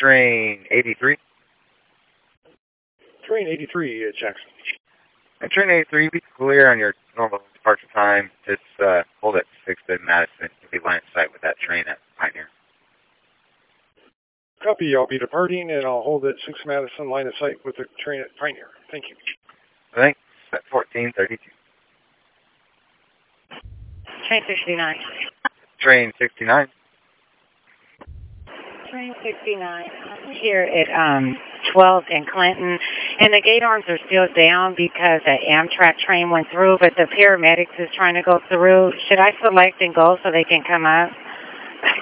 train 83. Train 83 at Jackson. And train 83, be clear on your normal departure time. Just hold at 6 to Madison. You'll be line of sight with that train at Pioneer. Copy. I'll be departing, and I'll hold at 6 Madison, line of sight with the train at Pioneer. Thank you. Thanks. At 1432. Train 69. Train 69. Train 69. I'm here at 12th and Clinton, and the gate arms are still down because the Amtrak train went through, but the paramedics is trying to go through. Should I select and go so they can come up?